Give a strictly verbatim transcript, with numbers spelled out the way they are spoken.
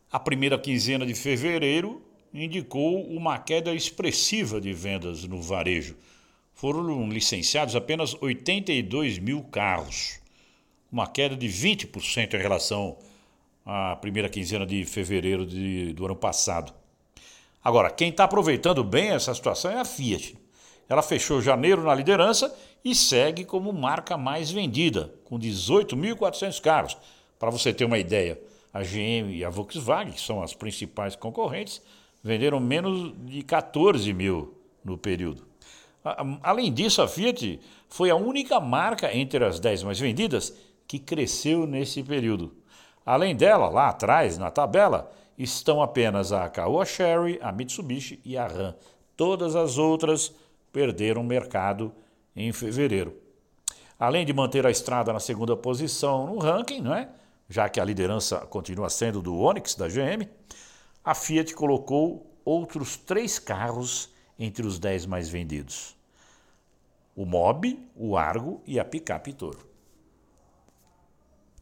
A primeira quinzena de fevereiro indicou uma queda expressiva de vendas no varejo. Foram licenciados apenas oitenta e dois mil carros, uma queda de vinte por cento em relação à primeira quinzena de fevereiro de, do ano passado. Agora, quem está aproveitando bem essa situação é a Fiat. Ela fechou janeiro na liderança e segue como marca mais vendida, com dezoito mil e quatrocentos carros. Para você ter uma ideia, a G M e a Volkswagen, que são as principais concorrentes, venderam menos de quatorze mil no período. Além disso, a Fiat foi a única marca entre as dez mais vendidas que cresceu nesse período. Além dela, lá atrás, na tabela, estão apenas a Caoa Chery, a Mitsubishi e a Ram. Todas as outras perderam mercado em fevereiro. Além de manter a Estrada na segunda posição no ranking, não é? Já que a liderança continua sendo do Onix, da G M, a Fiat colocou outros três carros entre os dez mais vendidos: o Mobi, o Argo e a picape Toro.